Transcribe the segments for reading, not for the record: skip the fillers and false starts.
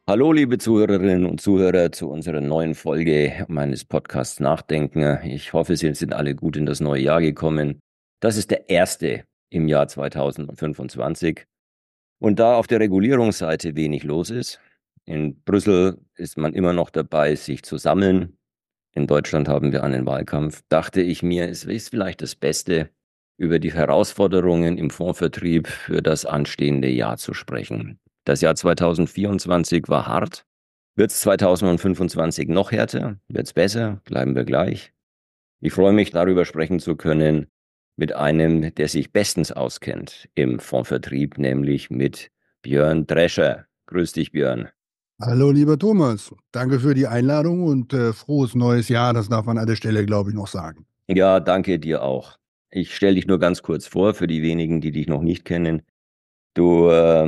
Hallo, liebe Zuhörerinnen und Zuhörer, zu unserer neuen Folge meines Podcasts Nachdenken. Ich hoffe, Sie sind alle gut in das neue Jahr gekommen. Das ist der erste im Jahr 2025. Und da auf der Regulierungsseite wenig los ist, in Brüssel ist man immer noch dabei, sich zu sammeln. In Deutschland haben wir einen Wahlkampf. Dachte ich mir, es ist vielleicht das Beste, über die Herausforderungen im Fondsvertrieb für das anstehende Jahr zu sprechen. Das Jahr 2024 war hart. Wird es 2025 noch härter? Wird es besser? Bleiben wir gleich? Ich freue mich, darüber sprechen zu können mit einem, der sich bestens auskennt im Fondsvertrieb, nämlich mit Björn Drescher. Grüß dich, Björn. Hallo, lieber Thomas. Danke für die Einladung und frohes neues Jahr. Das darf man an der Stelle, glaube ich, noch sagen. Ja, danke dir auch. Ich stelle dich nur ganz kurz vor, für die wenigen, die dich noch nicht kennen. Du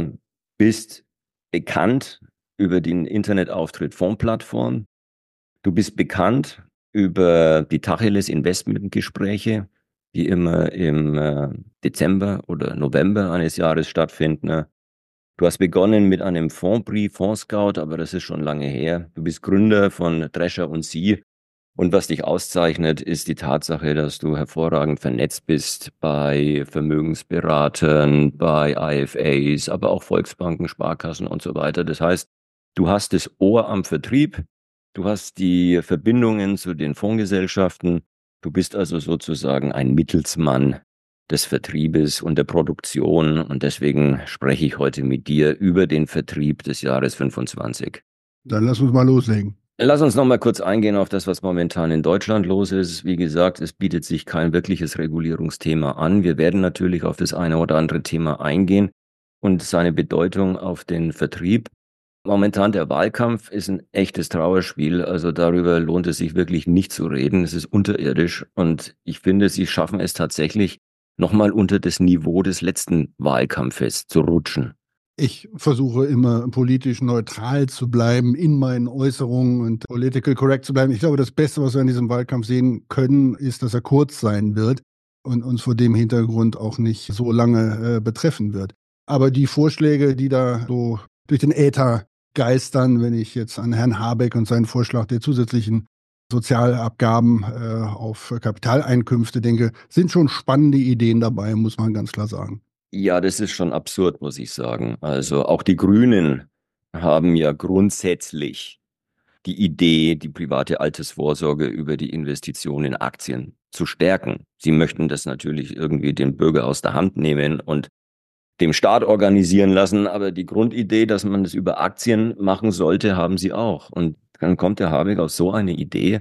bist bekannt über den Internetauftritt Fondsplattform. Du bist bekannt über die Tacheles Investmentgespräche, die immer im Dezember oder November eines Jahres stattfinden. Du hast begonnen mit einem Fondsbrief, Fondscout, aber das ist schon lange her. Du bist Gründer von Drescher und Sie. Und was dich auszeichnet, ist die Tatsache, dass du hervorragend vernetzt bist bei Vermögensberatern, bei IFAs, aber auch Volksbanken, Sparkassen und so weiter. Das heißt, du hast das Ohr am Vertrieb, du hast die Verbindungen zu den Fondsgesellschaften, du bist also sozusagen ein Mittelsmann des Vertriebes und der Produktion, und deswegen spreche ich heute mit dir über den Vertrieb des Jahres 25. Dann lass uns mal loslegen. Lass uns noch mal kurz eingehen auf das, was momentan in Deutschland los ist. Wie gesagt, es bietet sich kein wirkliches Regulierungsthema an. Wir werden natürlich auf das eine oder andere Thema eingehen und seine Bedeutung auf den Vertrieb. Momentan der Wahlkampf ist ein echtes Trauerspiel. Also darüber lohnt es sich wirklich nicht zu reden. Es ist unterirdisch und ich finde, sie schaffen es tatsächlich, noch mal unter das Niveau des letzten Wahlkampfes zu rutschen. Ich versuche immer politisch neutral zu bleiben in meinen Äußerungen und political correct zu bleiben. Ich glaube, das Beste, was wir in diesem Wahlkampf sehen können, ist, dass er kurz sein wird und uns vor dem Hintergrund auch nicht so lange betreffen wird. Aber die Vorschläge, die da so durch den Äther geistern, wenn ich jetzt an Herrn Habeck und seinen Vorschlag der zusätzlichen Sozialabgaben auf Kapitaleinkünfte denke, sind schon spannende Ideen dabei, muss man ganz klar sagen. Ja, das ist schon absurd, muss ich sagen. Also auch die Grünen haben ja grundsätzlich die Idee, die private Altersvorsorge über die Investition in Aktien zu stärken. Sie möchten das natürlich irgendwie den Bürger aus der Hand nehmen und dem Staat organisieren lassen, aber die Grundidee, dass man das über Aktien machen sollte, haben sie auch. Und dann kommt der Habeck auf so eine Idee,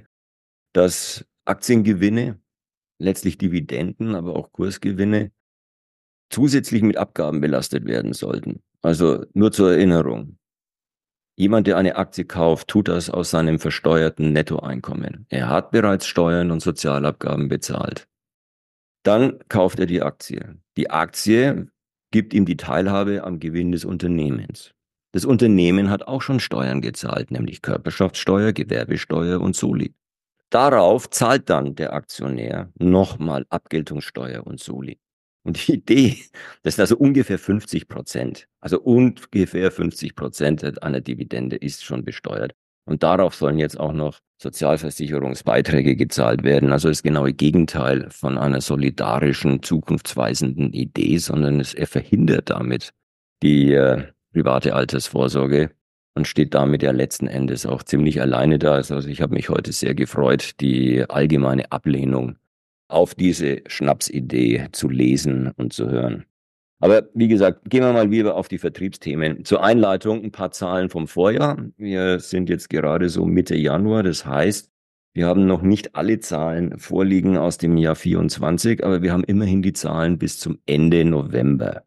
dass Aktiengewinne, letztlich Dividenden, aber auch Kursgewinne, zusätzlich mit Abgaben belastet werden sollten. Also nur zur Erinnerung. Jemand, der eine Aktie kauft, tut das aus seinem versteuerten Nettoeinkommen. Er hat bereits Steuern und Sozialabgaben bezahlt. Dann kauft er die Aktie. Die Aktie gibt ihm die Teilhabe am Gewinn des Unternehmens. Das Unternehmen hat auch schon Steuern gezahlt, nämlich Körperschaftssteuer, Gewerbesteuer und Soli. Darauf zahlt dann der Aktionär nochmal Abgeltungssteuer und Soli. Und die Idee, das sind also ungefähr 50%, also ungefähr 50% einer Dividende ist schon besteuert. Und darauf sollen jetzt auch noch Sozialversicherungsbeiträge gezahlt werden. Also das genaue Gegenteil von einer solidarischen, zukunftsweisenden Idee, sondern er verhindert damit die private Altersvorsorge und steht damit ja letzten Endes auch ziemlich alleine da. Also ich habe mich heute sehr gefreut, die allgemeine Ablehnung auf diese Schnapsidee zu lesen und zu hören. Aber wie gesagt, gehen wir mal wieder auf die Vertriebsthemen. Zur Einleitung ein paar Zahlen vom Vorjahr. Wir sind jetzt gerade so Mitte Januar. Das heißt, wir haben noch nicht alle Zahlen vorliegen aus dem Jahr 24, aber wir haben immerhin die Zahlen bis zum Ende November.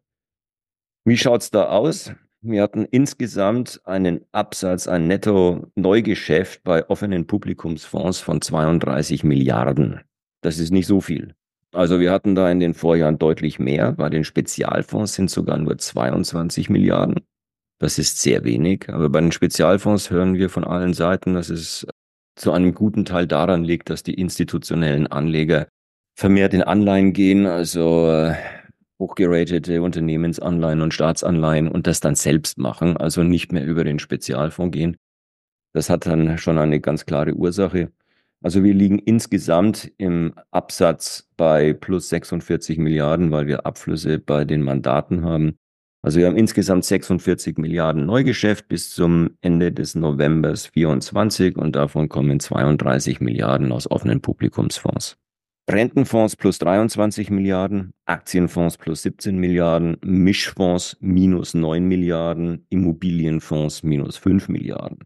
Wie schaut's da aus? Wir hatten insgesamt einen Absatz, ein Netto-Neugeschäft bei offenen Publikumsfonds von 32 Milliarden. Das ist nicht so viel. Also wir hatten da in den Vorjahren deutlich mehr. Bei den Spezialfonds sind sogar nur 22 Milliarden. Das ist sehr wenig. Aber bei den Spezialfonds hören wir von allen Seiten, dass es zu einem guten Teil daran liegt, dass die institutionellen Anleger vermehrt in Anleihen gehen. Also hochgeratete Unternehmensanleihen und Staatsanleihen und das dann selbst machen, also nicht mehr über den Spezialfonds gehen. Das hat dann schon eine ganz klare Ursache. Also wir liegen insgesamt im Absatz bei plus 46 Milliarden, weil wir Abflüsse bei den Mandaten haben. Also wir haben insgesamt 46 Milliarden Neugeschäft bis zum Ende des Novembers 24 und davon kommen 32 Milliarden aus offenen Publikumsfonds. Rentenfonds plus 23 Milliarden, Aktienfonds plus 17 Milliarden, Mischfonds minus 9 Milliarden, Immobilienfonds minus 5 Milliarden.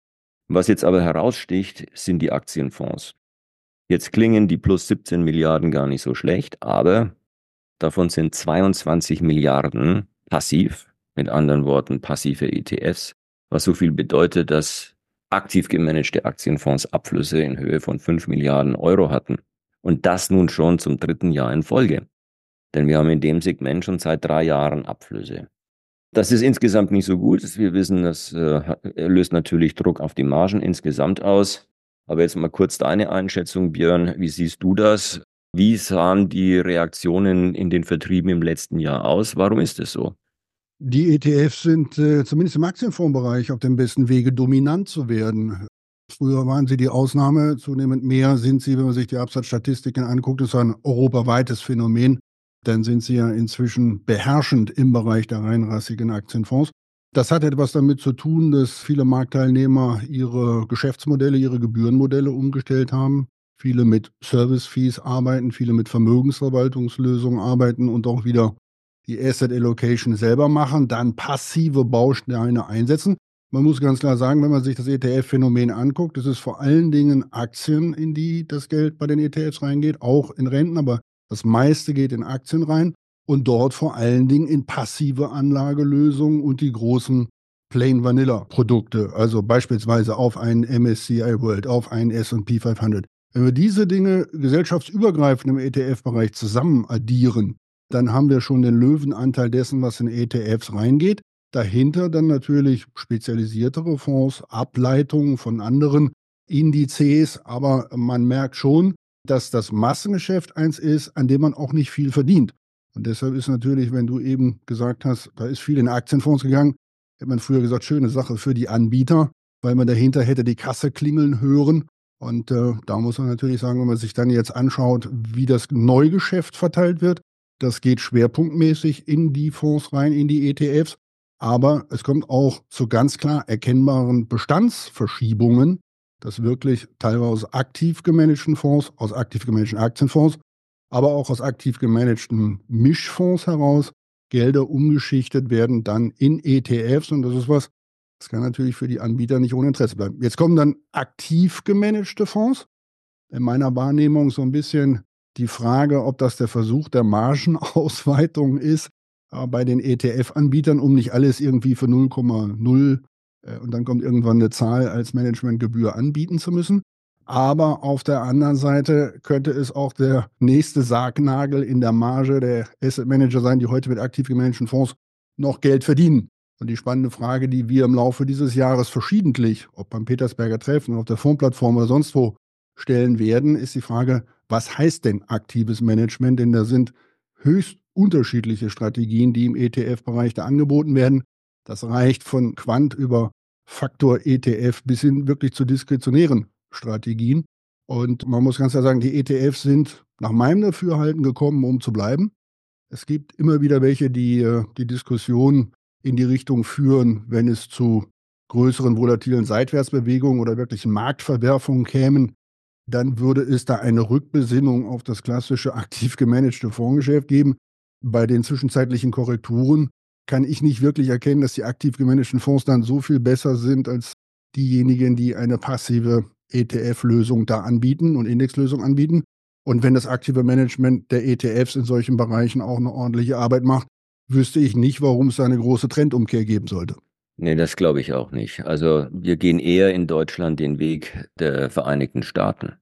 Was jetzt aber heraussticht, sind die Aktienfonds. Jetzt klingen die plus 17 Milliarden gar nicht so schlecht, aber davon sind 22 Milliarden passiv, mit anderen Worten passive ETFs, was so viel bedeutet, dass aktiv gemanagte Aktienfonds Abflüsse in Höhe von 5 Milliarden Euro hatten. Und das nun schon zum dritten Jahr in Folge. Denn wir haben in dem Segment schon seit 3 Jahren Abflüsse. Das ist insgesamt nicht so gut. Wir wissen, das löst natürlich Druck auf die Margen insgesamt aus. Aber jetzt mal kurz deine Einschätzung, Björn. Wie siehst du das? Wie sahen die Reaktionen in den Vertrieben im letzten Jahr aus? Warum ist es so? Die ETFs sind zumindest im Aktienfondsbereich auf dem besten Wege, dominant zu werden. Früher waren sie die Ausnahme, zunehmend mehr sind sie, wenn man sich die Absatzstatistiken anguckt, das ist ein europaweites Phänomen, dann sind sie ja inzwischen beherrschend im Bereich der reinrassigen Aktienfonds. Das hat etwas damit zu tun, dass viele Marktteilnehmer ihre Geschäftsmodelle, ihre Gebührenmodelle umgestellt haben. Viele mit Service-Fees arbeiten, viele mit Vermögensverwaltungslösungen arbeiten und auch wieder die Asset Allocation selber machen, dann passive Bausteine einsetzen. Man muss ganz klar sagen, wenn man sich das ETF-Phänomen anguckt, es ist vor allen Dingen Aktien, in die das Geld bei den ETFs reingeht, auch in Renten, aber das meiste geht in Aktien rein und dort vor allen Dingen in passive Anlagelösungen und die großen Plain Vanilla Produkte, also beispielsweise auf einen MSCI World, auf einen S&P 500. Wenn wir diese Dinge gesellschaftsübergreifend im ETF-Bereich zusammen addieren, dann haben wir schon den Löwenanteil dessen, was in ETFs reingeht. Dahinter dann natürlich spezialisiertere Fonds, Ableitungen von anderen Indizes, aber man merkt schon, dass das Massengeschäft eins ist, an dem man auch nicht viel verdient. Und deshalb ist natürlich, wenn du eben gesagt hast, da ist viel in Aktienfonds gegangen, hätte man früher gesagt, schöne Sache für die Anbieter, weil man dahinter hätte die Kasse klingeln hören. Und da muss man natürlich sagen, wenn man sich dann jetzt anschaut, wie das Neugeschäft verteilt wird, das geht schwerpunktmäßig in die Fonds rein, in die ETFs. Aber es kommt auch zu ganz klar erkennbaren Bestandsverschiebungen, dass wirklich teilweise aus aktiv gemanagten Fonds, aus aktiv gemanagten Aktienfonds, aber auch aus aktiv gemanagten Mischfonds heraus Gelder umgeschichtet werden dann in ETFs. Und das ist was, das kann natürlich für die Anbieter nicht ohne Interesse bleiben. Jetzt kommen dann aktiv gemanagte Fonds. In meiner Wahrnehmung so ein bisschen die Frage, ob das der Versuch der Margenausweitung ist bei den ETF-Anbietern, um nicht alles irgendwie für 0,0 und dann kommt irgendwann eine Zahl als Managementgebühr anbieten zu müssen. Aber auf der anderen Seite könnte es auch der nächste Sargnagel in der Marge der Asset Manager sein, die heute mit aktiv gemanagten Fonds noch Geld verdienen. Und die spannende Frage, die wir im Laufe dieses Jahres verschiedentlich, ob beim Petersberger Treffen, auf der Fondsplattform oder sonst wo, stellen werden, ist die Frage, was heißt denn aktives Management? Denn da sind höchst unterschiedliche Strategien, die im ETF-Bereich da angeboten werden. Das reicht von Quant über Faktor ETF bis hin wirklich zu diskretionären Strategien. Und man muss ganz klar sagen, die ETFs sind nach meinem Dafürhalten gekommen, um zu bleiben. Es gibt immer wieder welche, die die Diskussion in die Richtung führen, wenn es zu größeren volatilen Seitwärtsbewegungen oder wirklichen Marktverwerfungen kämen, dann würde es da eine Rückbesinnung auf das klassische aktiv gemanagte Fondsgeschäft geben. Bei den zwischenzeitlichen Korrekturen kann ich nicht wirklich erkennen, dass die aktiv gemanagten Fonds dann so viel besser sind als diejenigen, die eine passive ETF-Lösung da anbieten und Indexlösung anbieten. Und wenn das aktive Management der ETFs in solchen Bereichen auch eine ordentliche Arbeit macht, wüsste ich nicht, warum es da eine große Trendumkehr geben sollte. Nee, das glaube ich auch nicht. Also wir gehen eher in Deutschland den Weg der Vereinigten Staaten.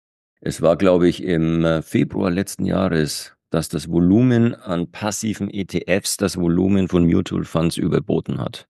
Es war, glaube ich, im Februar letzten Jahres, dass das Volumen an passiven ETFs das Volumen von Mutual Funds überboten hat.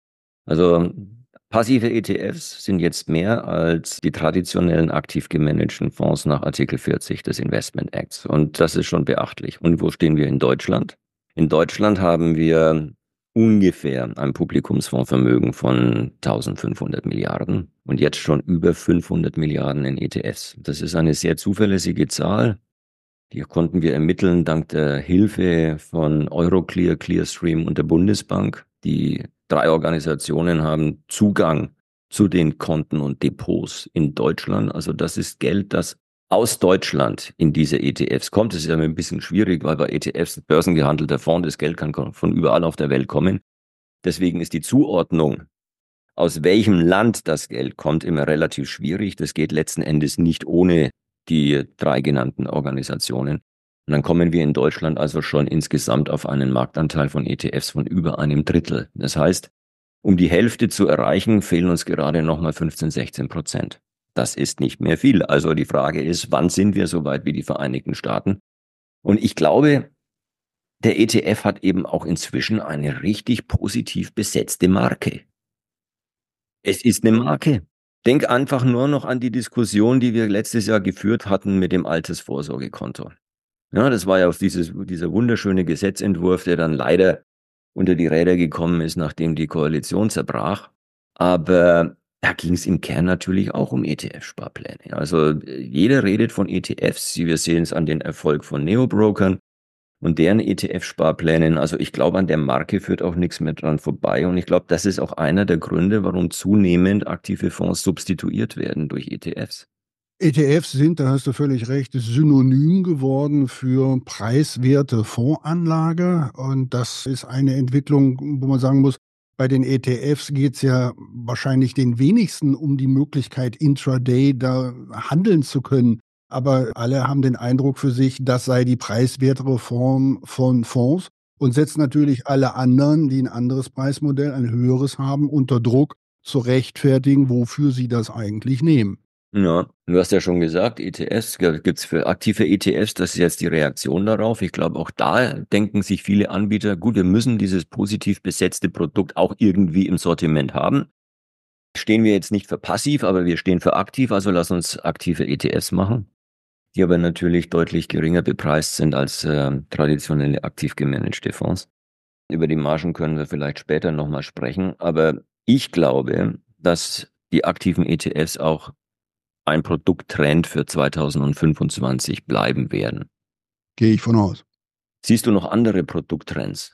Also passive ETFs sind jetzt mehr als die traditionellen aktiv gemanagten Fonds nach Artikel 40 des Investment Acts. Und das ist schon beachtlich. Und wo stehen wir in Deutschland? In Deutschland haben wir ungefähr ein Publikumsfondsvermögen von 1500 Milliarden und jetzt schon über 500 Milliarden in ETFs. Das ist eine sehr zuverlässige Zahl. Die konnten wir ermitteln dank der Hilfe von Euroclear, Clearstream und der Bundesbank. Die drei Organisationen haben Zugang zu den Konten und Depots in Deutschland. Also das ist Geld, das aus Deutschland in diese ETFs kommt. Das ist ja ein bisschen schwierig, weil bei ETFs börsengehandelter Fonds, das Geld kann von überall auf der Welt kommen. Deswegen ist die Zuordnung, aus welchem Land das Geld kommt, immer relativ schwierig. Das geht letzten Endes nicht ohne die drei genannten Organisationen. Und dann kommen wir in Deutschland also schon insgesamt auf einen Marktanteil von ETFs von über einem Drittel. Das heißt, um die Hälfte zu erreichen, fehlen uns gerade nochmal 15-16%. Das ist nicht mehr viel. Also die Frage ist, wann sind wir so weit wie die Vereinigten Staaten? Und ich glaube, der ETF hat eben auch inzwischen eine richtig positiv besetzte Marke. Es ist eine Marke. Denk einfach nur noch an die Diskussion, die wir letztes Jahr geführt hatten mit dem Altersvorsorgekonto. Ja, das war ja auch dieser wunderschöne Gesetzentwurf, der dann leider unter die Räder gekommen ist, nachdem die Koalition zerbrach. Aber da ging es im Kern natürlich auch um ETF-Sparpläne. Also jeder redet von ETFs. Wir sehen es an den Erfolg von Neobrokern und deren ETF-Sparplänen. Also ich glaube, an der Marke führt auch nichts mehr dran vorbei. Und ich glaube, das ist auch einer der Gründe, warum zunehmend aktive Fonds substituiert werden durch ETFs. ETFs sind, da hast du völlig recht, synonym geworden für preiswerte Fondsanlage. Und das ist eine Entwicklung, wo man sagen muss, bei den ETFs geht es ja wahrscheinlich den wenigsten um die Möglichkeit, intraday da handeln zu können. Aber alle haben den Eindruck für sich, das sei die preiswertere Form von Fonds und setzt natürlich alle anderen, die ein anderes Preismodell, ein höheres haben, unter Druck zu rechtfertigen, wofür sie das eigentlich nehmen. Ja, du hast ja schon gesagt, ETFs, gibt's für aktive ETFs, das ist jetzt die Reaktion darauf. Ich glaube, auch da denken sich viele Anbieter, gut, wir müssen dieses positiv besetzte Produkt auch irgendwie im Sortiment haben. Stehen wir jetzt nicht für passiv, aber wir stehen für aktiv, also lass uns aktive ETFs machen, die aber natürlich deutlich geringer bepreist sind als traditionelle aktiv gemanagte Fonds. Über die Margen können wir vielleicht später nochmal sprechen, aber ich glaube, dass die aktiven ETFs auch ein Produkttrend für 2025 bleiben werden. Gehe ich von aus. Siehst du noch andere Produkttrends?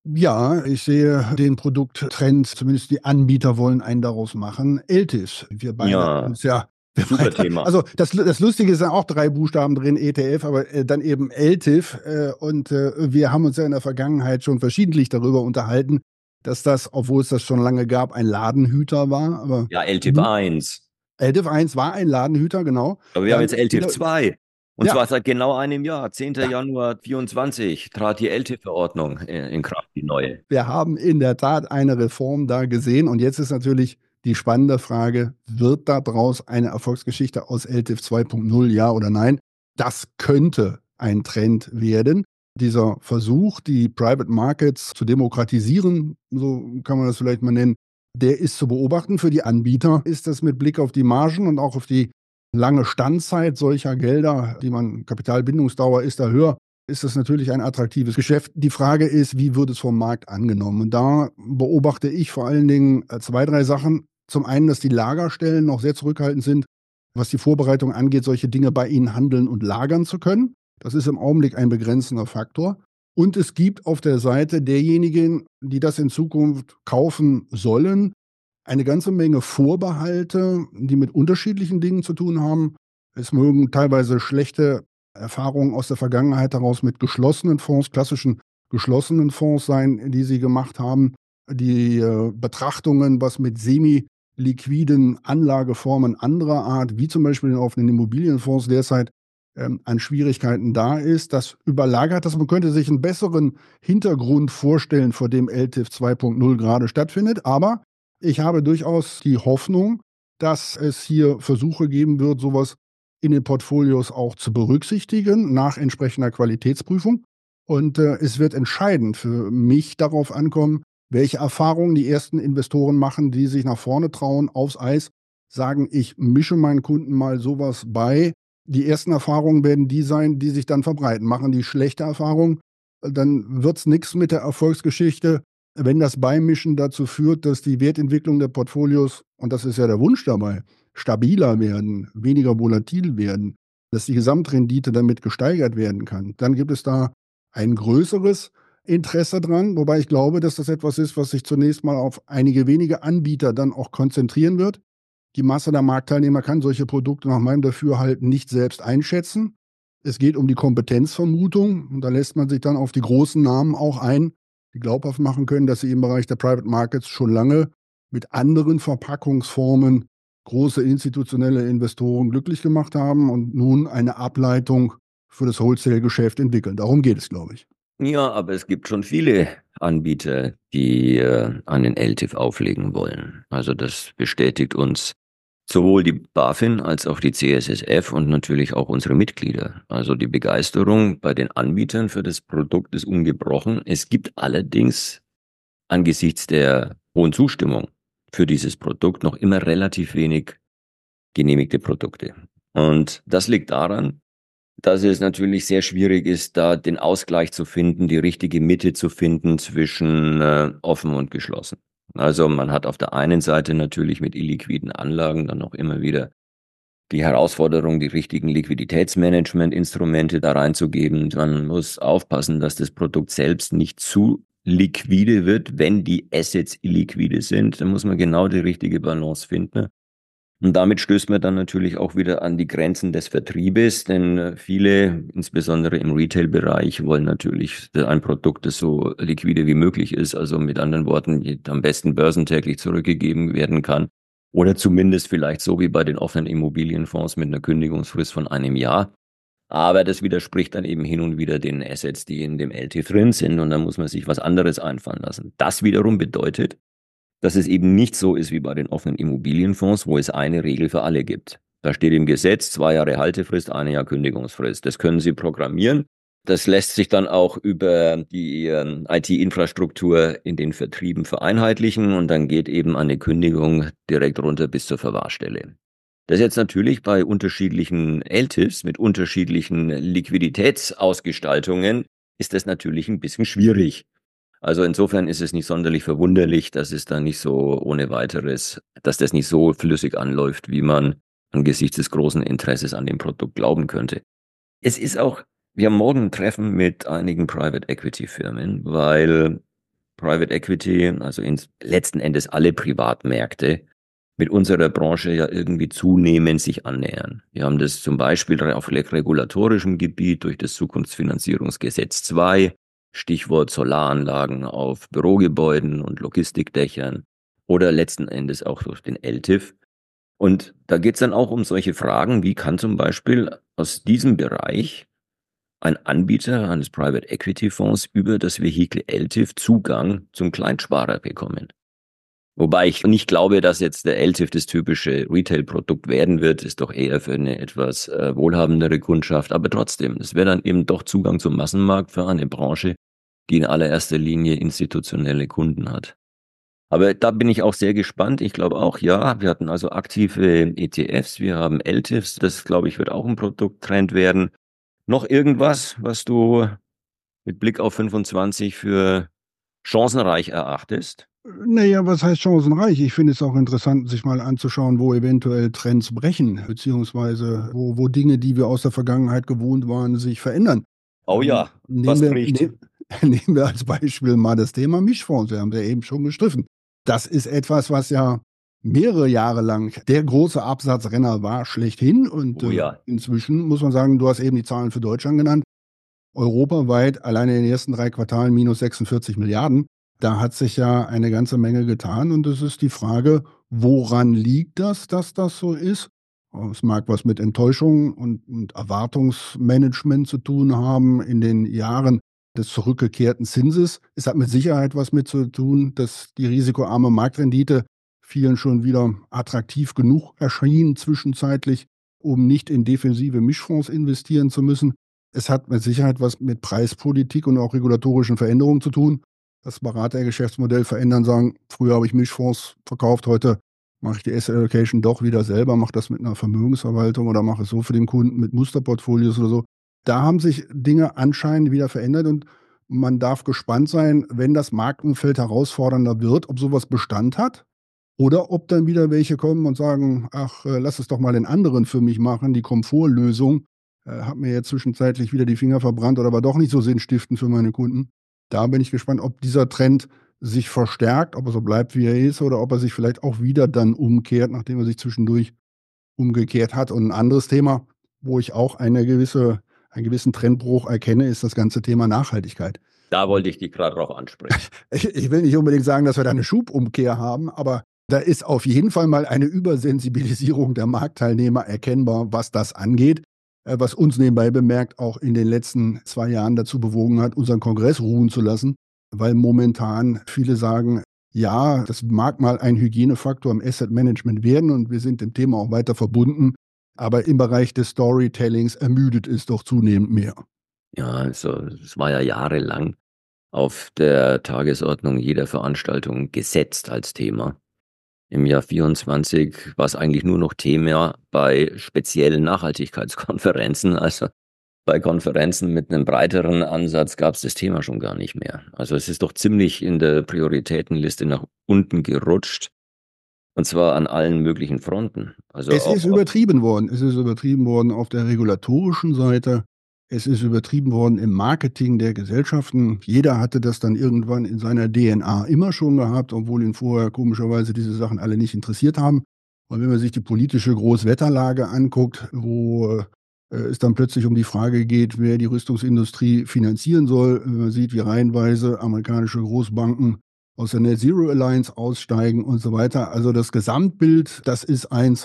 Ja, ich sehe den Produkttrend, zumindest die Anbieter wollen einen daraus machen. LTIFs. Wir beide haben Ja, uns ja. super Thema. Also das Lustige ist ja auch 3 Buchstaben drin, ETF, aber dann eben LTIF. Und wir haben uns ja in der Vergangenheit schon verschiedentlich darüber unterhalten, dass das, obwohl es das schon lange gab, ein Ladenhüter war. Aber Ja, LTIF 1. LTIF 1 war ein Ladenhüter, genau. Aber wir haben Dann jetzt LTIF 2. Und ja, zwar seit genau einem Jahr, 10. ja, Januar 24, trat die LTIF-Verordnung in Kraft, die neue. wir haben in der Tat eine Reform da gesehen. Und jetzt ist natürlich die spannende Frage, wird daraus eine Erfolgsgeschichte aus LTIF 2.0, ja oder nein? Das könnte ein Trend werden. Dieser Versuch, die Private Markets zu demokratisieren, so kann man das vielleicht mal nennen, der ist zu beobachten. Für die Anbieter ist das mit Blick auf die Margen und auch auf die lange Standzeit solcher Gelder, die man, Kapitalbindungsdauer ist da höher, ist das natürlich ein attraktives Geschäft. Die Frage ist, wie wird es vom Markt angenommen? Und da beobachte ich vor allen Dingen 2, 3 Sachen. Zum einen, dass die Lagerstellen noch sehr zurückhaltend sind, was die Vorbereitung angeht, solche Dinge bei ihnen handeln und lagern zu können. Das ist im Augenblick ein begrenzender Faktor. Und es gibt auf der Seite derjenigen, die das in Zukunft kaufen sollen, eine ganze Menge Vorbehalte, die mit unterschiedlichen Dingen zu tun haben. Es mögen teilweise schlechte Erfahrungen aus der Vergangenheit heraus mit geschlossenen Fonds, klassischen geschlossenen Fonds sein, die sie gemacht haben. Die Betrachtungen, was mit semi-liquiden Anlageformen anderer Art, wie zum Beispiel den offenen Immobilienfonds derzeit an Schwierigkeiten da ist, das überlagert das. Man könnte sich einen besseren Hintergrund vorstellen, vor dem LTIF 2.0 gerade stattfindet. Aber ich habe durchaus die Hoffnung, dass es hier Versuche geben wird, sowas in den Portfolios auch zu berücksichtigen, nach entsprechender Qualitätsprüfung. Und es wird entscheidend für mich darauf ankommen, welche Erfahrungen die ersten Investoren machen, die sich nach vorne trauen, aufs Eis, sagen, ich mische meinen Kunden mal sowas bei. Die ersten Erfahrungen werden die sein, die sich dann verbreiten. Machen die schlechte Erfahrungen, dann wird es nichts mit der Erfolgsgeschichte, wenn das Beimischen dazu führt, dass die Wertentwicklung der Portfolios, und das ist ja der Wunsch dabei, stabiler werden, weniger volatil werden, dass die Gesamtrendite damit gesteigert werden kann. Dann gibt es da ein größeres Interesse dran, wobei ich glaube, dass das etwas ist, was sich zunächst mal auf einige wenige Anbieter dann auch konzentrieren wird. Die Masse der Marktteilnehmer kann solche Produkte nach meinem Dafürhalten nicht selbst einschätzen. Es geht um die Kompetenzvermutung und da lässt man sich dann auf die großen Namen auch ein, die glaubhaft machen können, dass sie im Bereich der Private Markets schon lange mit anderen Verpackungsformen große institutionelle Investoren glücklich gemacht haben und nun eine Ableitung für das Wholesale-Geschäft entwickeln. Darum geht es, glaube ich. Ja, aber es gibt schon viele Anbieter, die einen LTIF auflegen wollen. Also das bestätigt uns sowohl die BaFin als auch die CSSF und natürlich auch unsere Mitglieder. Also die Begeisterung bei den Anbietern für das Produkt ist ungebrochen. Es gibt allerdings angesichts der hohen Zustimmung für dieses Produkt noch immer relativ wenig genehmigte Produkte. Und das liegt daran, dass es natürlich sehr schwierig ist, da den Ausgleich zu finden, die richtige Mitte zu finden zwischen offen und geschlossen. Also man hat auf der einen Seite natürlich mit illiquiden Anlagen dann auch immer wieder die Herausforderung, die richtigen Liquiditätsmanagement-Instrumente da reinzugeben. Man muss aufpassen, dass das Produkt selbst nicht zu liquide wird, wenn die Assets illiquide sind. Da muss man genau die richtige Balance finden. Und damit stößt man dann natürlich auch wieder an die Grenzen des Vertriebes, denn viele, insbesondere im Retail-Bereich, wollen natürlich ein Produkt, das so liquide wie möglich ist, also mit anderen Worten, am besten börsentäglich zurückgegeben werden kann. Oder zumindest vielleicht so wie bei den offenen Immobilienfonds mit einer Kündigungsfrist von einem Jahr. Aber das widerspricht dann eben hin und wieder den Assets, die in dem LT drin sind, und dann muss man sich was anderes einfallen lassen. Das wiederum bedeutet, dass es eben nicht so ist wie bei den offenen Immobilienfonds, wo es eine Regel für alle gibt. Da steht im Gesetz 2 Jahre Haltefrist, 1 Jahr Kündigungsfrist. Das können Sie programmieren. Das lässt sich dann auch über die IT-Infrastruktur in den Vertrieben vereinheitlichen und dann geht eben eine Kündigung direkt runter bis zur Verwahrstelle. Das ist jetzt natürlich bei unterschiedlichen LTIFs mit unterschiedlichen Liquiditätsausgestaltungen ist das natürlich ein bisschen schwierig. Also insofern ist es nicht sonderlich verwunderlich, dass es da nicht so ohne weiteres, dass das nicht so flüssig anläuft, wie man angesichts des großen Interesses an dem Produkt glauben könnte. Es ist auch, wir haben morgen ein Treffen mit einigen Private Equity Firmen, weil Private Equity, also letzten Endes alle Privatmärkte, mit unserer Branche ja irgendwie zunehmend sich annähern. Wir haben das zum Beispiel auf regulatorischem Gebiet durch das Zukunftsfinanzierungsgesetz 2, Stichwort Solaranlagen auf Bürogebäuden und Logistikdächern oder letzten Endes auch durch den LTIF. Und da geht es dann auch um solche Fragen, wie kann zum Beispiel aus diesem Bereich ein Anbieter eines Private Equity Fonds über das Vehikel LTIF Zugang zum Kleinsparer bekommen. Wobei ich nicht glaube, dass jetzt der LTIF das typische Retail-Produkt werden wird, ist doch eher für eine etwas wohlhabendere Kundschaft. Aber trotzdem, es wäre dann eben doch Zugang zum Massenmarkt für eine Branche, die in allererster Linie institutionelle Kunden hat. Aber da bin ich auch sehr gespannt. Ich glaube auch, ja, wir hatten also aktive ETFs, wir haben LTIFs, das glaube ich wird auch ein Produkttrend werden. Noch irgendwas, was du mit Blick auf 25 für chancenreich erachtest? Naja, was heißt chancenreich? Ich finde es auch interessant, sich mal anzuschauen, wo eventuell Trends brechen, beziehungsweise wo Dinge, die wir aus der Vergangenheit gewohnt waren, sich verändern. Oh ja, was bricht? Nehmen wir als Beispiel mal das Thema Mischfonds. Wir haben ja eben schon gestriffen. Das ist etwas, was ja mehrere Jahre lang der große Absatzrenner war, schlechthin. Und Oh ja. inzwischen muss man sagen, du hast eben die Zahlen für Deutschland genannt. Europaweit alleine in den ersten 3 Quartalen minus 46 Milliarden. Da hat sich ja eine ganze Menge getan und es ist die Frage, woran liegt das, dass das so ist? Es mag was mit Enttäuschung und Erwartungsmanagement zu tun haben in den Jahren des zurückgekehrten Zinses. Es hat mit Sicherheit was mit zu tun, dass die risikoarme Marktrendite vielen schon wieder attraktiv genug erschien zwischenzeitlich, um nicht in defensive Mischfonds investieren zu müssen. Es hat mit Sicherheit was mit Preispolitik und auch regulatorischen Veränderungen zu tun. Das Beratergeschäftsmodell verändern, sagen, früher habe ich Mischfonds verkauft, heute mache ich die Asset Allocation doch wieder selber, mache das mit einer Vermögensverwaltung oder mache es so für den Kunden mit Musterportfolios oder so. Da haben sich Dinge anscheinend wieder verändert und man darf gespannt sein, wenn das Marktumfeld herausfordernder wird, ob sowas Bestand hat oder ob dann wieder welche kommen und sagen, ach, lass es doch mal den anderen für mich machen, die Komfortlösung. Hat mir jetzt zwischenzeitlich wieder die Finger verbrannt oder war doch nicht so sinnstiftend für meine Kunden. Da bin ich gespannt, ob dieser Trend sich verstärkt, ob er so bleibt, wie er ist, oder ob er sich vielleicht auch wieder dann umkehrt, nachdem er sich zwischendurch umgekehrt hat. Und ein anderes Thema, wo ich auch einen gewissen Trendbruch erkenne, ist das ganze Thema Nachhaltigkeit. Da wollte ich dich gerade drauf ansprechen. Ich will nicht unbedingt sagen, dass wir da eine Schubumkehr haben, aber da ist auf jeden Fall mal eine Übersensibilisierung der Marktteilnehmer erkennbar, was das angeht, was uns nebenbei bemerkt auch in den letzten 2 Jahren dazu bewogen hat, unseren Kongress ruhen zu lassen, weil momentan viele sagen, ja, das mag mal ein Hygienefaktor im Asset Management werden und wir sind dem Thema auch weiter verbunden, aber im Bereich des Storytellings ermüdet es doch zunehmend mehr. Ja, also es war ja jahrelang auf der Tagesordnung jeder Veranstaltung gesetzt als Thema. Im Jahr 24 war es eigentlich nur noch Thema bei speziellen Nachhaltigkeitskonferenzen. Also bei Konferenzen mit einem breiteren Ansatz gab es das Thema schon gar nicht mehr. Also es ist doch ziemlich in der Prioritätenliste nach unten gerutscht. Und zwar an allen möglichen Fronten. Also Es auch ist übertrieben worden. Es ist übertrieben worden auf der regulatorischen Seite. Es ist übertrieben worden im Marketing der Gesellschaften. Jeder hatte das dann irgendwann in seiner DNA immer schon gehabt, obwohl ihn vorher komischerweise diese Sachen alle nicht interessiert haben. Und wenn man sich die politische Großwetterlage anguckt, wo es dann plötzlich um die Frage geht, wer die Rüstungsindustrie finanzieren soll, wenn man sieht, wie reihenweise amerikanische Großbanken aus der Net Zero Alliance aussteigen und so weiter. Also das Gesamtbild, das ist eins,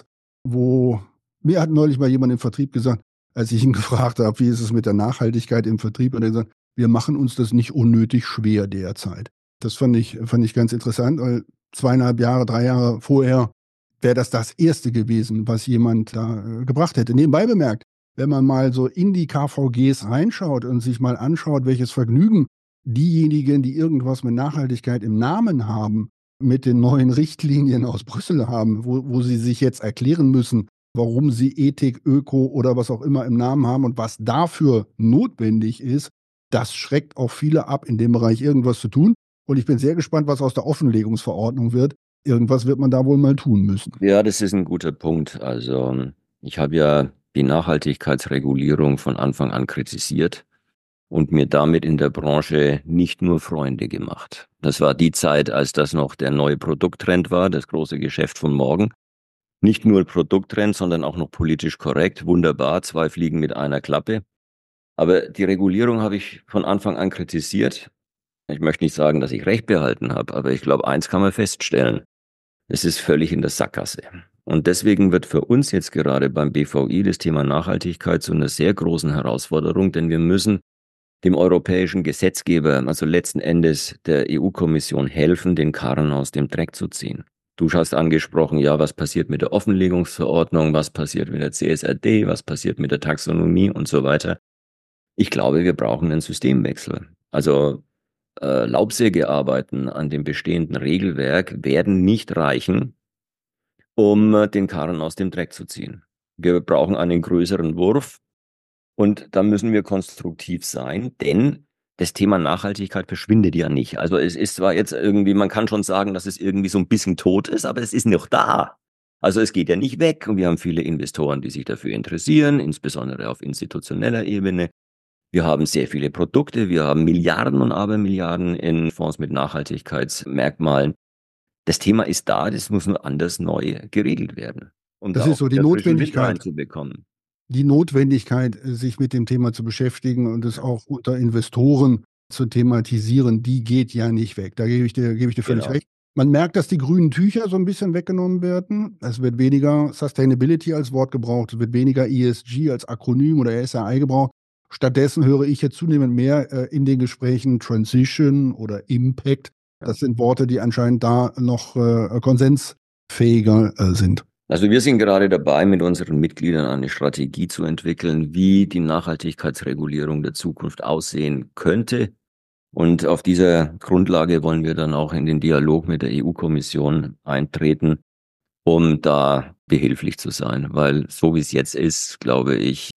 wo mir hat neulich mal jemand im Vertrieb gesagt, als ich ihn gefragt habe, wie ist es mit der Nachhaltigkeit im Vertrieb, und er gesagt, wir machen uns das nicht unnötig schwer derzeit. Das fand ich ganz interessant, weil 2,5 Jahre, 3 Jahre vorher wäre das Erste gewesen, was jemand da gebracht hätte. Nebenbei bemerkt, wenn man mal so in die KVGs reinschaut und sich mal anschaut, welches Vergnügen diejenigen, die irgendwas mit Nachhaltigkeit im Namen haben, mit den neuen Richtlinien aus Brüssel haben, wo sie sich jetzt erklären müssen, warum sie Ethik, Öko oder was auch immer im Namen haben und was dafür notwendig ist, das schreckt auch viele ab, in dem Bereich irgendwas zu tun. Und ich bin sehr gespannt, was aus der Offenlegungsverordnung wird. Irgendwas wird man da wohl mal tun müssen. Ja, das ist ein guter Punkt. Also ich habe ja die Nachhaltigkeitsregulierung von Anfang an kritisiert und mir damit in der Branche nicht nur Freunde gemacht. Das war die Zeit, als das noch der neue Produkttrend war, das große Geschäft von morgen. Nicht nur Produkttrend, sondern auch noch politisch korrekt. Wunderbar, 2 Fliegen mit einer Klappe. Aber die Regulierung habe ich von Anfang an kritisiert. Ich möchte nicht sagen, dass ich recht behalten habe, aber ich glaube, eins kann man feststellen. Es ist völlig in der Sackgasse. Und deswegen wird für uns jetzt gerade beim BVI das Thema Nachhaltigkeit zu einer sehr großen Herausforderung, denn wir müssen dem europäischen Gesetzgeber, also letzten Endes der EU-Kommission, helfen, den Karren aus dem Dreck zu ziehen. Du hast angesprochen, ja, was passiert mit der Offenlegungsverordnung, was passiert mit der CSRD, was passiert mit der Taxonomie und so weiter. Ich glaube, wir brauchen einen Systemwechsel. Also Laubsägearbeiten an dem bestehenden Regelwerk werden nicht reichen, um den Karren aus dem Dreck zu ziehen. Wir brauchen einen größeren Wurf und da müssen wir konstruktiv sein, denn das Thema Nachhaltigkeit verschwindet ja nicht. Also es ist zwar jetzt irgendwie, man kann schon sagen, dass es irgendwie so ein bisschen tot ist, aber es ist noch da. Also es geht ja nicht weg und wir haben viele Investoren, die sich dafür interessieren, insbesondere auf institutioneller Ebene. Wir haben sehr viele Produkte, wir haben Milliarden und Abermilliarden in Fonds mit Nachhaltigkeitsmerkmalen. Das Thema ist da, das muss nur anders neu geregelt werden, um Das da ist auch so die wieder frischen Wind Notwendigkeit. reinzubekommen. Die Notwendigkeit, sich mit dem Thema zu beschäftigen und es auch unter Investoren zu thematisieren, die geht ja nicht weg. Da gebe ich dir völlig Genau. recht. Man merkt, dass die grünen Tücher so ein bisschen weggenommen werden. Es wird weniger Sustainability als Wort gebraucht, es wird weniger ESG als Akronym oder SRI gebraucht. Stattdessen höre ich jetzt zunehmend mehr in den Gesprächen Transition oder Impact. Ja. Das sind Worte, die anscheinend da noch konsensfähiger sind. Also wir sind gerade dabei, mit unseren Mitgliedern eine Strategie zu entwickeln, wie die Nachhaltigkeitsregulierung der Zukunft aussehen könnte. Und auf dieser Grundlage wollen wir dann auch in den Dialog mit der EU-Kommission eintreten, um da behilflich zu sein. Weil so wie es jetzt ist, glaube ich,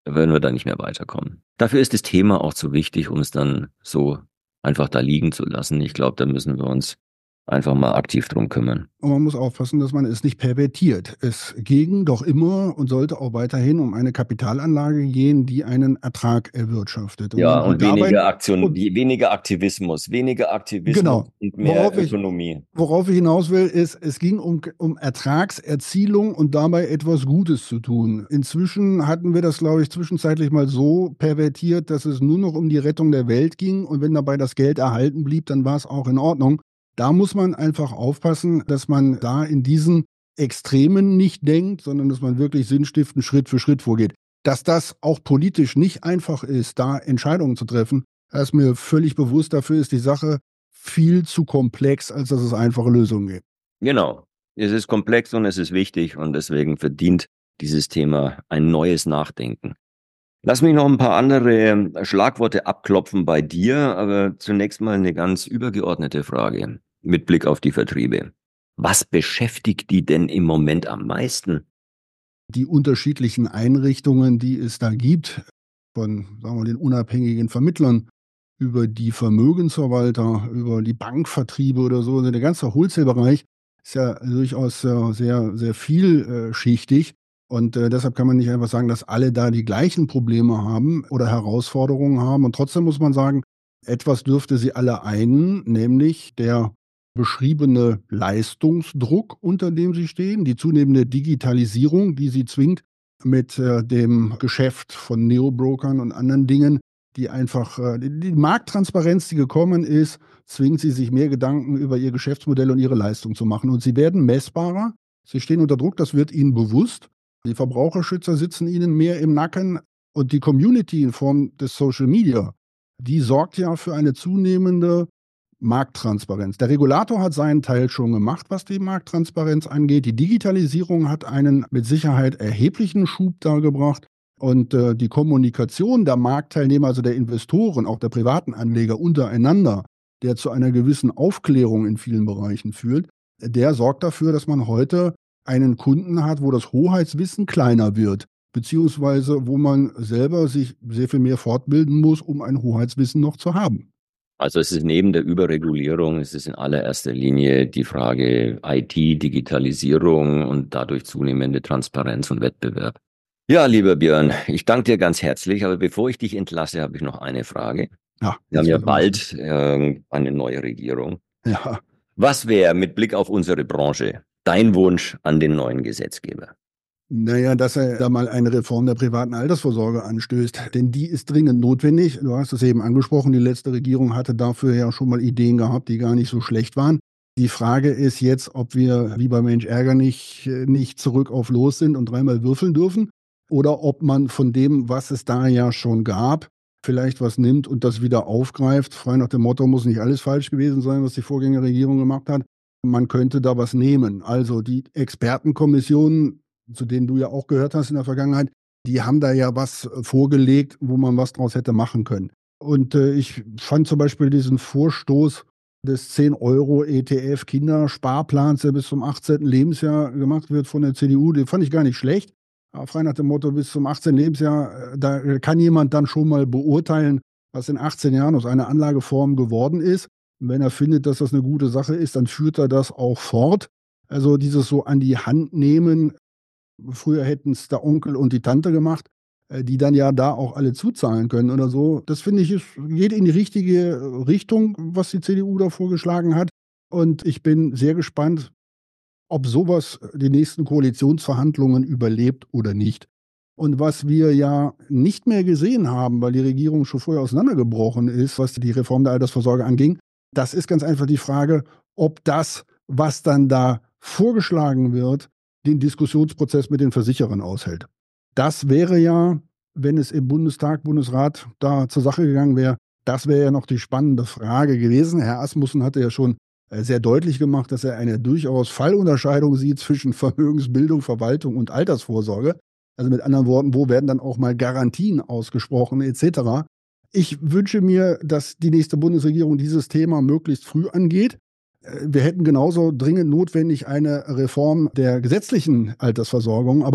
würden wir da nicht mehr weiterkommen. Dafür ist das Thema auch zu wichtig, um es dann so einfach da liegen zu lassen. Ich glaube, da müssen wir uns einfach mal aktiv drum kümmern. Und man muss aufpassen, dass man es nicht pervertiert. Es ging doch immer und sollte auch weiterhin um eine Kapitalanlage gehen, die einen Ertrag erwirtschaftet. Und Ja, wenn Sie und dabei, und weniger Aktivismus genau, und mehr worauf ich, Ökonomie. worauf ich hinaus will, ist, es ging um Ertragserzielung und dabei etwas Gutes zu tun. Inzwischen hatten wir das, glaube ich, zwischenzeitlich mal so pervertiert, dass es nur noch um die Rettung der Welt ging und wenn dabei das Geld erhalten blieb, dann war es auch in Ordnung. Da muss man einfach aufpassen, dass man da in diesen Extremen nicht denkt, sondern dass man wirklich sinnstiftend Schritt für Schritt vorgeht. Dass das auch politisch nicht einfach ist, da Entscheidungen zu treffen, da ist mir völlig bewusst. Dafür ist die Sache viel zu komplex, als dass es einfache Lösungen gibt. Genau. Es ist komplex und es ist wichtig und deswegen verdient dieses Thema ein neues Nachdenken. Lass mich noch ein paar andere Schlagworte abklopfen bei dir, aber zunächst mal eine ganz übergeordnete Frage mit Blick auf die Vertriebe. Was beschäftigt die denn im Moment am meisten? Die unterschiedlichen Einrichtungen, die es da gibt, von sagen wir, den unabhängigen Vermittlern über die Vermögensverwalter, über die Bankvertriebe oder so, also der ganze Wholesale-Bereich ist ja durchaus sehr, sehr vielschichtig. Und deshalb kann man nicht einfach sagen, dass alle da die gleichen Probleme haben oder Herausforderungen haben. Und trotzdem muss man sagen, etwas dürfte sie alle einen, nämlich der beschriebene Leistungsdruck, unter dem sie stehen, die zunehmende Digitalisierung, die sie zwingt, mit dem Geschäft von Neobrokern und anderen Dingen, die einfach die Markttransparenz, die gekommen ist, zwingt sie, sich mehr Gedanken über ihr Geschäftsmodell und ihre Leistung zu machen. Und sie werden messbarer, sie stehen unter Druck, das wird ihnen bewusst. Die Verbraucherschützer sitzen ihnen mehr im Nacken und die Community in Form des Social Media, die sorgt ja für eine zunehmende Markttransparenz. Der Regulator hat seinen Teil schon gemacht, was die Markttransparenz angeht. Die Digitalisierung hat einen mit Sicherheit erheblichen Schub dargebracht. Und die Kommunikation der Marktteilnehmer, also der Investoren, auch der privaten Anleger untereinander, der zu einer gewissen Aufklärung in vielen Bereichen führt, der sorgt dafür, dass man heute einen Kunden hat, wo das Hoheitswissen kleiner wird, beziehungsweise wo man selber sich sehr viel mehr fortbilden muss, um ein Hoheitswissen noch zu haben. Also es ist neben der Überregulierung, es ist in allererster Linie die Frage IT, Digitalisierung und dadurch zunehmende Transparenz und Wettbewerb. Ja, lieber Björn, ich danke dir ganz herzlich, aber bevor ich dich entlasse, habe ich noch eine Frage. Ja, Wir haben jetzt ja wissen wir es. bald eine neue Regierung. Ja. Was wäre mit Blick auf unsere Branche dein Wunsch an den neuen Gesetzgeber? Naja, dass er da mal eine Reform der privaten Altersvorsorge anstößt. Denn die ist dringend notwendig. Du hast es eben angesprochen, die letzte Regierung hatte dafür ja schon mal Ideen gehabt, die gar nicht so schlecht waren. Die Frage ist jetzt, ob wir, wie bei Mensch ärger nicht zurück auf Los sind und dreimal würfeln dürfen. Oder ob man von dem, was es da ja schon gab, vielleicht was nimmt und das wieder aufgreift. Frei nach dem Motto, muss nicht alles falsch gewesen sein, was die Vorgängerregierung gemacht hat. Man könnte da was nehmen. Also die Expertenkommissionen, zu denen du ja auch gehört hast in der Vergangenheit, die haben da ja was vorgelegt, wo man was draus hätte machen können. Und ich fand zum Beispiel diesen Vorstoß des 10 € ETF Kindersparplans, der bis zum 18. Lebensjahr gemacht wird von der CDU, den fand ich gar nicht schlecht. Aber frei nach dem Motto, bis zum 18. Lebensjahr, da kann jemand dann schon mal beurteilen, was in 18 Jahren aus einer Anlageform geworden ist. Und wenn er findet, dass das eine gute Sache ist, dann führt er das auch fort. Also dieses so an die Hand nehmen, früher hätten es der Onkel und die Tante gemacht, die dann ja da auch alle zuzahlen können oder so. Das finde ich, geht in die richtige Richtung, was die CDU da vorgeschlagen hat. Und ich bin sehr gespannt, ob sowas die nächsten Koalitionsverhandlungen überlebt oder nicht. Und was wir ja nicht mehr gesehen haben, weil die Regierung schon vorher auseinandergebrochen ist, was die Reform der Altersvorsorge anging, das ist ganz einfach die Frage, ob das, was dann da vorgeschlagen wird, den Diskussionsprozess mit den Versicherern aushält. Das wäre ja, wenn es im Bundestag, Bundesrat da zur Sache gegangen wäre, das wäre ja noch die spannende Frage gewesen. Herr Asmussen hatte ja schon sehr deutlich gemacht, dass er eine durchaus Fallunterscheidung sieht zwischen Vermögensbildung, Verwaltung und Altersvorsorge. Also mit anderen Worten, wo werden dann auch mal Garantien ausgesprochen etc. Ich wünsche mir, dass die nächste Bundesregierung dieses Thema möglichst früh angeht. Wir hätten genauso dringend notwendig eine Reform der gesetzlichen Altersversorgung, aber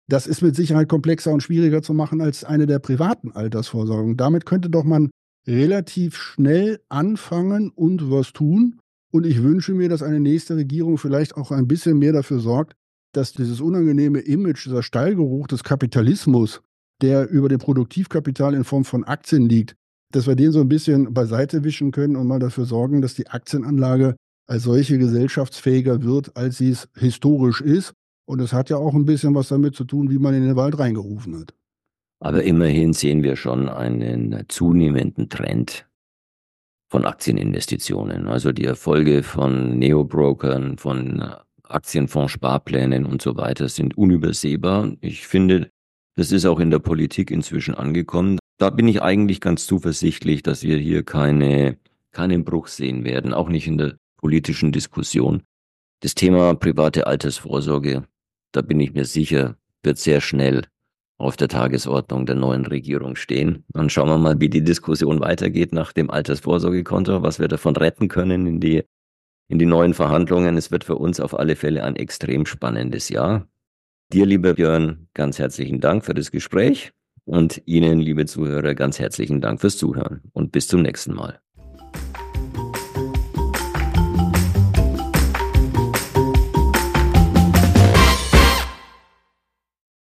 Das ist mit Sicherheit komplexer und schwieriger zu machen als eine der privaten Altersvorsorgen. Damit könnte doch man relativ schnell anfangen und was tun. Und ich wünsche mir, dass eine nächste Regierung vielleicht auch ein bisschen mehr dafür sorgt, dass dieses unangenehme Image, dieser Stallgeruch des Kapitalismus, der über dem Produktivkapital in Form von Aktien liegt, dass wir den so ein bisschen beiseite wischen können und mal dafür sorgen, dass die Aktienanlage als solche gesellschaftsfähiger wird, als sie es historisch ist. Und es hat ja auch ein bisschen was damit zu tun, wie man in den Wald reingerufen hat. Aber immerhin sehen wir schon einen zunehmenden Trend von Aktieninvestitionen. Also die Erfolge von Neobrokern, von Aktienfonds, Sparplänen und so weiter sind unübersehbar. Ich finde, das ist auch in der Politik inzwischen angekommen. Da bin ich eigentlich ganz zuversichtlich, dass wir hier keinen Bruch sehen werden, auch nicht in der politischen Diskussion. Das Thema private Altersvorsorge, da bin ich mir sicher, wird sehr schnell auf der Tagesordnung der neuen Regierung stehen. Dann schauen wir mal, wie die Diskussion weitergeht nach dem Altersvorsorgekonto, was wir davon retten können in die neuen Verhandlungen. Es wird für uns auf alle Fälle ein extrem spannendes Jahr. Dir, lieber Björn, ganz herzlichen Dank für das Gespräch und Ihnen, liebe Zuhörer, ganz herzlichen Dank fürs Zuhören und bis zum nächsten Mal.